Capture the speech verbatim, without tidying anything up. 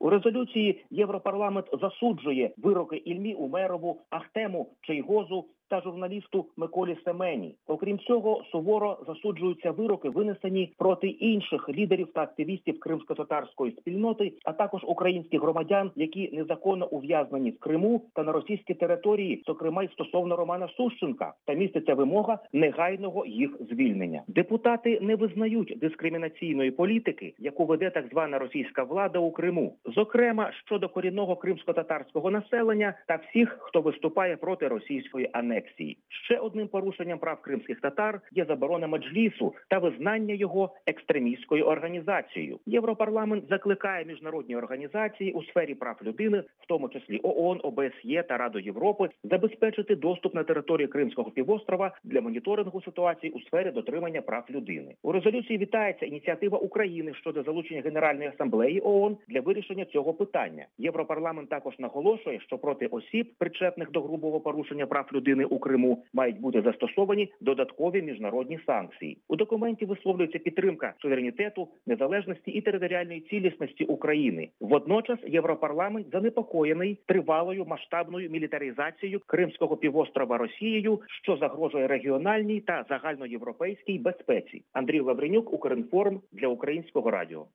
У резолюції Європарламент засуджує вироки Ільмі Умерову, Ахтему Чийгозу та журналісту Миколі Семені. Окрім цього, суворо засуджуються вироки, винесені проти інших лідерів та активістів кримсько-татарської спільноти, а також українських громадян, які незаконно ув'язнені в Криму та на російській території, зокрема й стосовно Романа Сущенка, та міститься вимога негайного їх звільнення. Депутати не визнають дискримінаційної політики, яку веде так звана російська влада у Криму, зокрема щодо корінного кримсько-татарського населення та всіх, хто виступає проти російської анексії. Ще одним порушенням прав кримських татар є заборона меджлісу та визнання його екстремістською організацією. Європарламент закликає міжнародні організації у сфері прав людини, в тому числі ООН, О Б С Є та Раду Європи, забезпечити доступ на територію Кримського півострова для моніторингу ситуації у сфері дотримання прав людини. У резолюції вітається ініціатива України щодо залучення Генеральної асамблеї ООН для вирішення цього питання. Європарламент також наголошує, що проти осіб, причетних до грубого порушення прав людини у Криму, мають бути застосовані додаткові міжнародні санкції. У документі висловлюється підтримка суверенітету, незалежності і територіальної цілісності України. Водночас Європарламент занепокоєний тривалою масштабною мілітаризацією Кримського півострова Росією, що загрожує регіональній та загальноєвропейській безпеці. Андрій Лавренюк, Укрінформ, для Українського радіо.